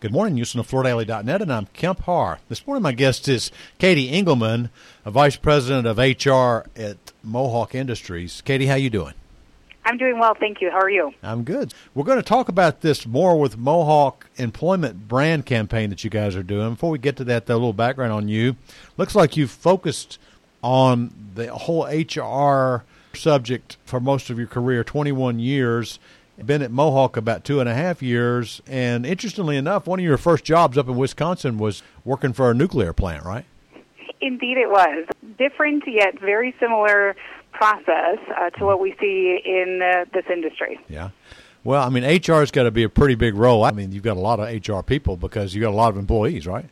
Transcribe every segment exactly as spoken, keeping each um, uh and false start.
Good morning, Houston of Fleur Daily dot net, and I'm Kemp Harr. This morning my guest is Katie Engelman, a Vice President of H R at Mohawk Industries. Katie, how you doing? I'm doing well, thank you. How are you? I'm good. We're going to talk about this more with Mohawk employment brand campaign that you guys are doing. Before we get to that, though, a little background on you. Looks like you've focused on the whole H R subject for most of your career, twenty-one years. Been at Mohawk about two and a half years, and interestingly enough, one of your first jobs up in Wisconsin was working for a nuclear plant, right? Indeed it was. Different yet very similar process uh, to what we see in uh, this industry. Yeah. Well, I mean, H R's got to be a pretty big role. I mean, you've got a lot of H R people because you've got a lot of employees, right?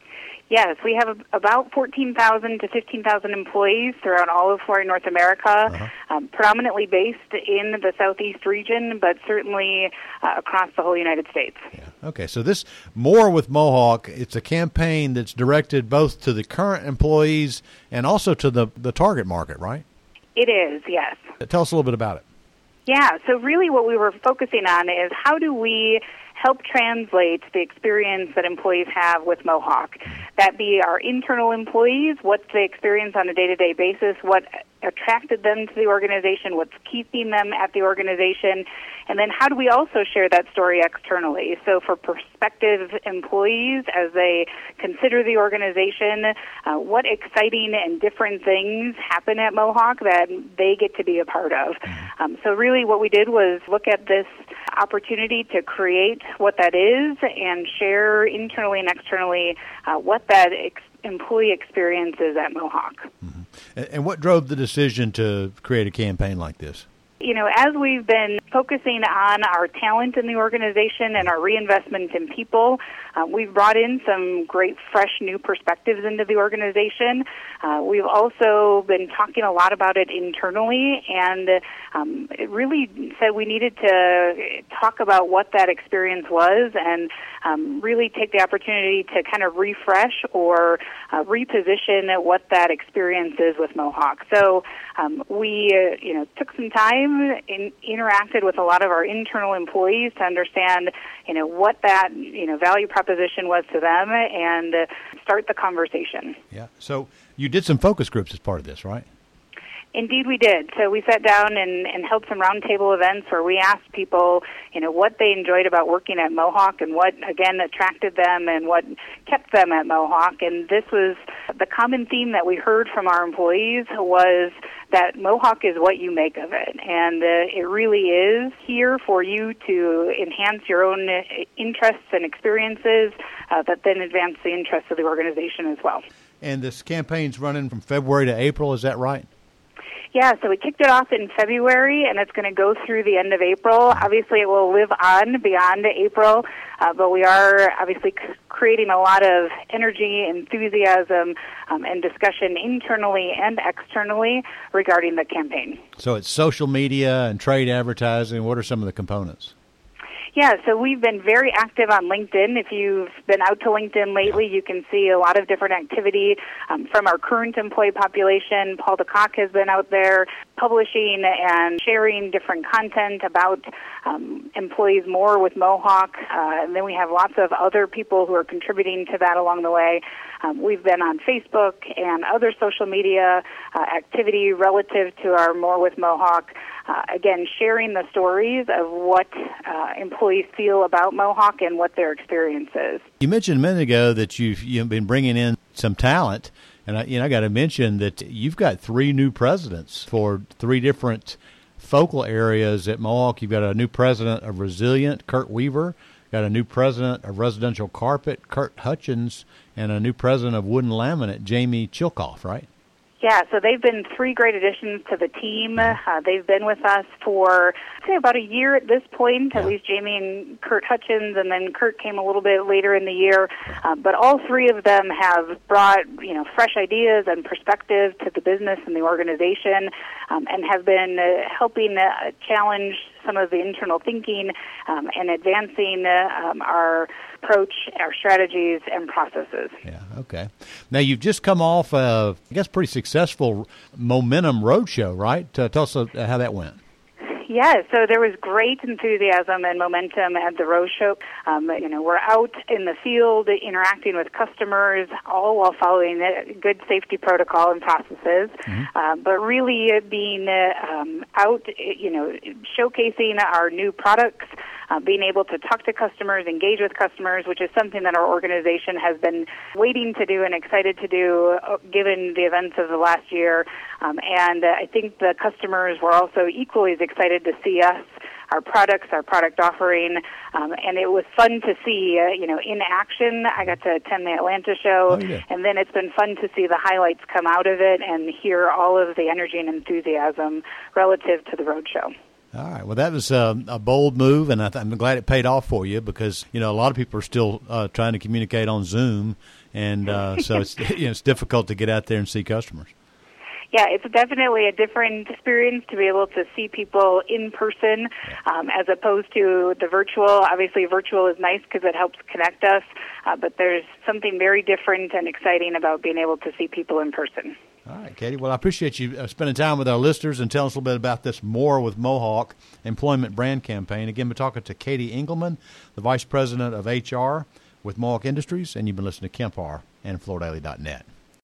Yes, we have about fourteen thousand to fifteen thousand employees throughout all of Florida, North America, uh-huh. um, predominantly based in the Southeast region, but certainly uh, across the whole United States. Yeah. Okay, so this More with Mohawk, it's a campaign that's directed both to the current employees and also to the, the target market, right? It is, yes. Tell us a little bit about it. Yeah, so really what we were focusing on is how do we help translate the experience that employees have with Mohawk. That be our internal employees, what's the experience on a day-to-day basis, what attracted them to the organization, what's keeping them at the organization, and then how do we also share that story externally? So for prospective employees, as they consider the organization, uh, what exciting and different things happen at Mohawk that they get to be a part of. Um, so really what we did was look at this opportunity to create what that is and share internally and externally uh, what that ex- employee experience is at Mohawk. Mm-hmm. And, and what drove the decision to create a campaign like this? You know, as we've been focusing on our talent in the organization and our reinvestment in people, uh, we've brought in some great, fresh, new perspectives into the organization. Uh, we've also been talking a lot about it internally, and um, it really said we needed to talk about what that experience was and um, really take the opportunity to kind of refresh or uh, reposition what that experience is with Mohawk. So um, we, uh, you know, took some time In, interacted with a lot of our internal employees to understand, you know, what that, you know, value proposition was to them and uh, start the conversation. Yeah. So you did some focus groups as part of this, right? Indeed, we did. So we sat down and, and held some roundtable events where we asked people, you know, what they enjoyed about working at Mohawk and what, again, attracted them and what kept them at Mohawk. And this was the common theme that we heard from our employees was that Mohawk is what you make of it. And uh, it really is here for you to enhance your own interests and experiences uh, that then advance the interests of the organization as well. And this campaign's running from February to April, is that right? Yeah, so we kicked it off in February, and it's going to go through the end of April. Obviously, it will live on beyond April, uh, but we are obviously c- creating a lot of energy, enthusiasm, um, and discussion internally and externally regarding the campaign. So it's social media and trade advertising. What are some of the components? Yeah, so we've been very active on LinkedIn. If you've been out to LinkedIn lately, you can see a lot of different activity um, from our current employee population. Paul DeCock has been out there publishing and sharing different content about um, employees more with Mohawk. Uh, and then we have lots of other people who are contributing to that along the way. Um, we've been on Facebook and other social media uh, activity relative to our More with Mohawk. Uh, again, sharing the stories of what uh, employees feel about Mohawk and what their experience is. You mentioned a minute ago that you've, you've been bringing in some talent, and I, you know, I got to mention that you've got three new presidents for three different focal areas at Mohawk. You've got a new president of Resilient, Kurt Weaver, got a new president of Residential Carpet, Kurt Hutchins, and a new president of Wooden Laminate, Jamie Chilkoff, right? Yeah, so they've been three great additions to the team. Uh, they've been with us for, I'd say, about a year at this point, at yeah. least Jamie and Kurt Hutchins, and then Kurt came a little bit later in the year. Uh, but all three of them have brought, you know, fresh ideas and perspective to the business and the organization, um, and have been uh, helping uh, challenge some of the internal thinking um, and advancing uh, um, our approach, our strategies, and processes. Yeah, okay. Now, you've just come off a, I guess, pretty successful Momentum Roadshow, right? Uh, tell us uh, how that went. Yeah, so there was great enthusiasm and momentum at the Roadshow. Um, you know, we're out in the field interacting with customers, all while following good safety protocol and processes. Mm-hmm. Uh, but really being uh, um, out, you know, showcasing our new products, uh, being able to talk to customers, engage with customers, which is something that our organization has been waiting to do and excited to do, uh, given the events of the last year. Um, and uh, I think the customers were also equally as excited to see us, our products, our product offering, um, and it was fun to see, uh, you know, in action. I got to attend the Atlanta show, oh, yeah. and then it's been fun to see the highlights come out of it and hear all of the energy and enthusiasm relative to the Roadshow. All right. Well, that was uh, a bold move, and I th- I'm glad it paid off for you because, you know, a lot of people are still uh, trying to communicate on Zoom, and uh, so it's, you know, it's difficult to get out there and see customers. Yeah, it's definitely a different experience to be able to see people in person um, as opposed to the virtual. Obviously, virtual is nice because it helps connect us, uh, but there's something very different and exciting about being able to see people in person. All right, Katie. Well, I appreciate you uh, spending time with our listeners and telling us a little bit about this More with Mohawk employment brand campaign. Again, we're talking to Katie Engelman, the Vice President of H R with Mohawk Industries, and you've been listening to Kemp R and Florida Daily dot net.